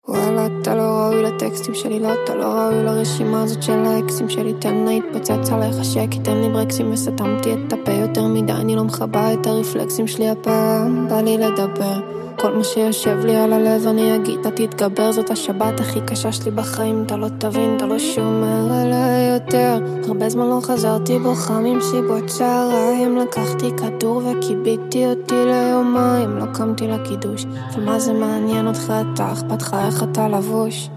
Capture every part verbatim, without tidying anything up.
וואלה, אתה לא ראוי לטקסטים שלי, לא, אתה לא ראוי לרשימה הזאת של האקסים שלי. תן לה התפוצץ עליך שקי, תן לי ברקסים וסתמתי את הפה יותר מדי, אני לא מחבא את הרפלקסים שלי הפעם, בא לי לדבר כל מה שיושב לי על הלב אני אגיד, אתה תתגבר, זאת השבת הכי קשה שלי בחיים, אתה לא תבין, אתה לא שומר עליי יותר. הרבה זמן לא חזרתי בוכה ממסיבות שעריים, לקחתי כדור וקיביתי אותי ליומיים, לא קמתי לקידוש, אבל מה זה מעניין אותך, אתה אכפת לך איך אתה לבוש.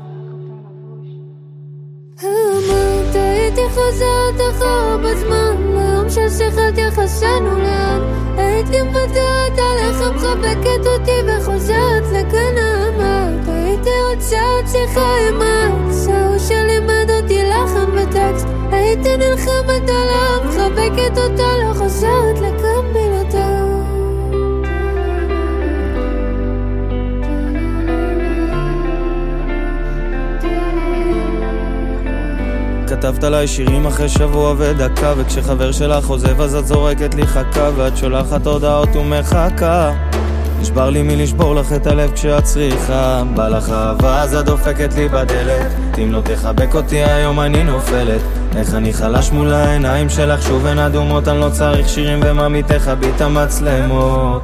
אמרת הייתי חוזרת אחורה בזמן, ליום של שיחת יחסנו לאן, הייתי מוותרת עליך, מחבקת אותי וחוזרת לכאן. אמרת הייתי רוצה עוד שיחה עם האקס, ההוא שלימד אותי לחן וטקסט, הייתי נלחמת עליו, מחבקת אותה, לא חוזרת לכאן בלעדיו. כתבת עליי שירים אחרי שבוע ודקה, וכשחבר שלך עוזב אז את זורקת לי חכה, ואת שולחת הודעות ומחכה. נשבר לי מלשבור לך את הלב כשאת צריכה, בא לך אהבה אז את דופקת לי בדלת, אם לא תחבק אותי היום אני נופלת. איך אני חלש מול העיניים שלך, שוב הן אדומות, אני לא צריך שירים וממי תכבי את המצלמות.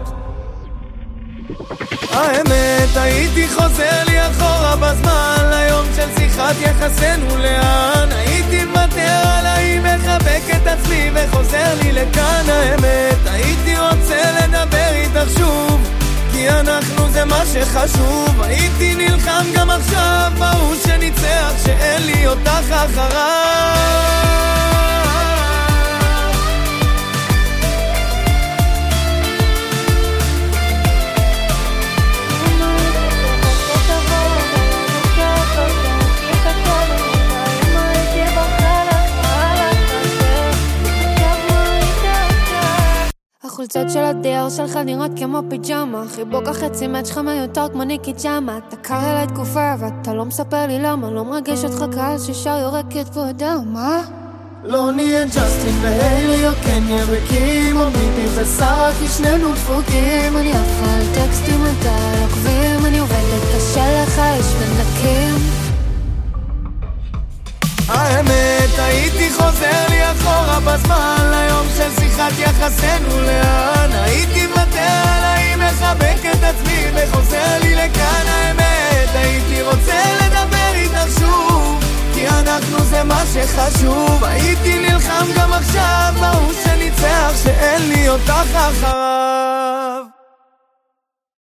האמת הייתי חוזר לי אחורה בזמן, ליום של שיחת יחסנו לאן, הייתי מוותר עליי, מחבק את עצמי וחוזר לי לכאן. האמת הייתי רוצה לדבר איתך שוב, כי אנחנו זה מה שחשוב, הייתי נלחם גם עכשיו בהוא שניצח, שאין לי אותך אחריו. החולצות של הדייר שלך נראות כמו פיג'מה, חיבוק החצי מעט שלך מיותר כמו ניקי ג'אמה. אתה קר אליי תקופה ואתה לא מספר לי למה, לא מרגש אותך קהל ששר יורקת פה דרמה. לא נהיה ג'סטין והיילי או קניה וקים או ביבי ושרה, כי שנינו דפוקים. אני עפה על טקסטים אתה על עוקבים, אני עובדת קשה לך יש ונקים. האמת הייתי חוזר לי אחורה בזמן, ליום של שיחת יחסנו לאן, הייתי מוותר עליי, מחבק את עצמי וחוזר לי לכאן. האמת הייתי רוצה לדבר איתך שוב, כי אנחנו זה מה שחשוב, הייתי נלחם גם עכשיו בהוא שניצח, שאין לי אותך אחריו.